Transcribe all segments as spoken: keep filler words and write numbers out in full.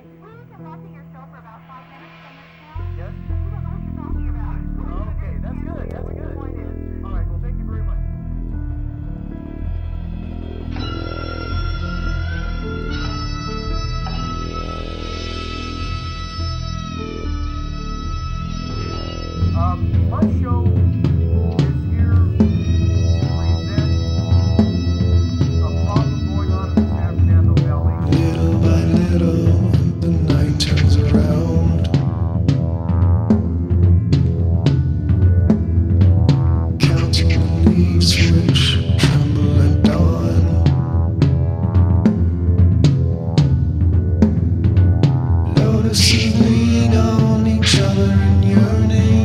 Okay. Will you come back to your show for about five minutes from this now? Yes? You don't know what you're talking about. Okay, that's good. That's What your good. point is. All right. Well, thank you very much. Um, my show is here to present a problem going on in the San Fernando Valley. Little by little, the night turns around. Counting the leaves which tremble at dawn. Lotuses lean on each other in yearning.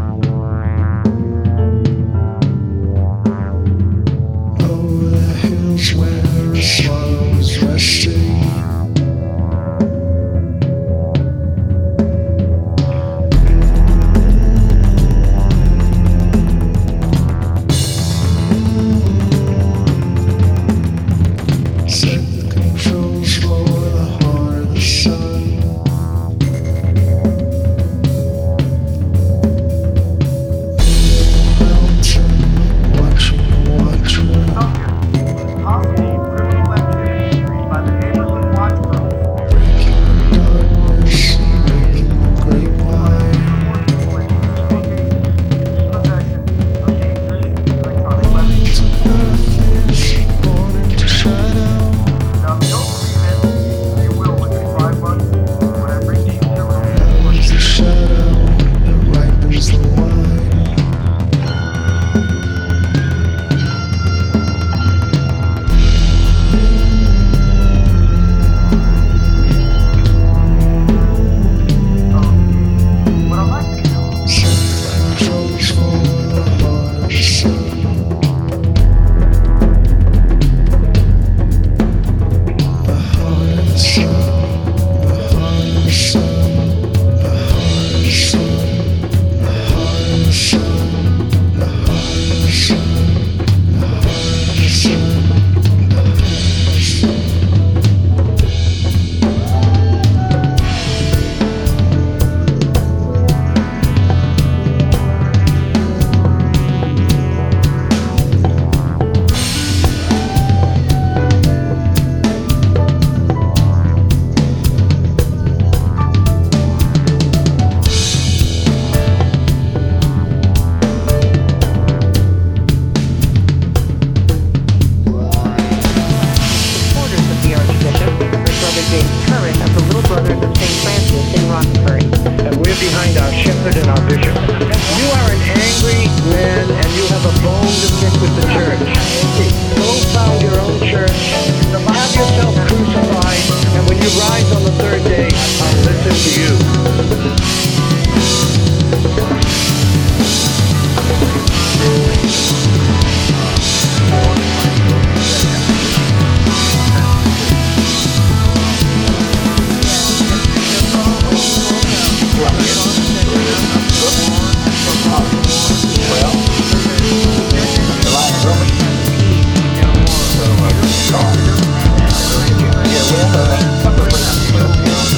Over the hills where a swallow is resting. Set the controls for the heart of the sun. Mountain, watching, watching. Subject: possible criminal activity by the neighborhood watch group. Breaking the darkness, making the grapevine. More people in possession of dangerous electronic weapons. To earth is born into shadow. Now, if you don't believe it, you will within five months when I bring these criminals to Hell court. is the shadow that ripens the wine. Um, what I'd like to do Set the controls for the heart of the sun. The heart of the sun. The heart of the sun. The heart of the sun. The heart of the sun. The heart of the sun. The heart of the sun. The heart of the sun. Supporters of the Archbishop are Brother James Curran of the Little Brothers of Saint Francis in Roxbury. And we're behind our shepherd and our bishop. You are an angry man and you have a bone to pick with the church. Go found your own church, have yourself crucified, and when you rise on the third day, I'll listen to you. Yeah, well, uh,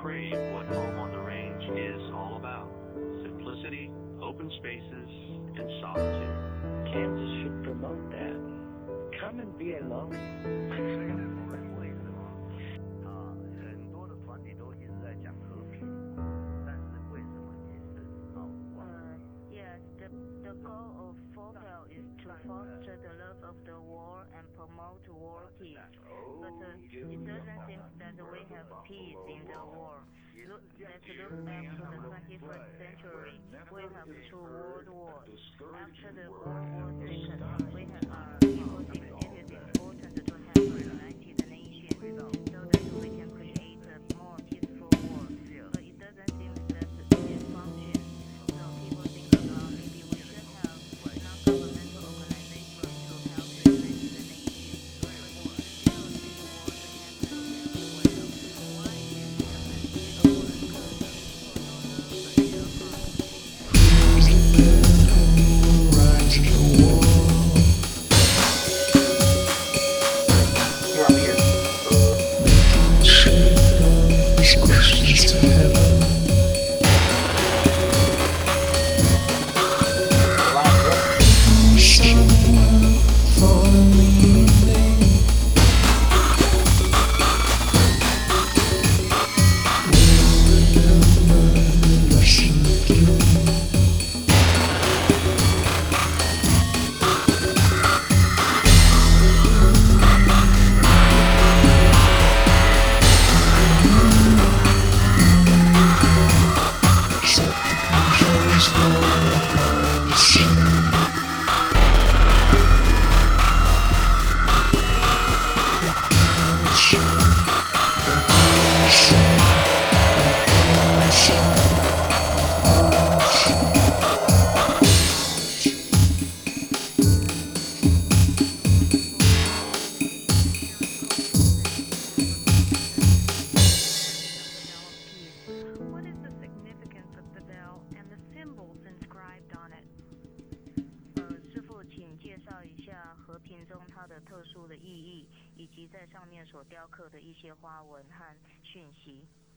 crave what home on the range is all about. Simplicity, open spaces, and solitude. Kansas should promote that. Come and be alone. 啊，很多的团体都一直在讲和平，但是为什么也是啊？ Uh, yes, the, the goal of FOPEL is to foster the love of the war and promote war peace. But uh, it doesn't seem that we have peace in the war. Look, let's look back to the twenty-first century. We have two world wars. After the World War Second, we have uh, people think it is important to have a united nation so that we can create a more peaceful world. But it doesn't seem that it functions. So people think about maybe we should have non-governmental organizations to help unite the nation. But we still see wars happen everywhere. Why is it happening? Because people don't love their country. Questions to heaven. Someone for me. What is the significance of the bell and the symbols inscribed on it? 呃，师父，请介绍一下和平钟它的特殊的意义，以及在上面所雕刻的一些花纹和讯息。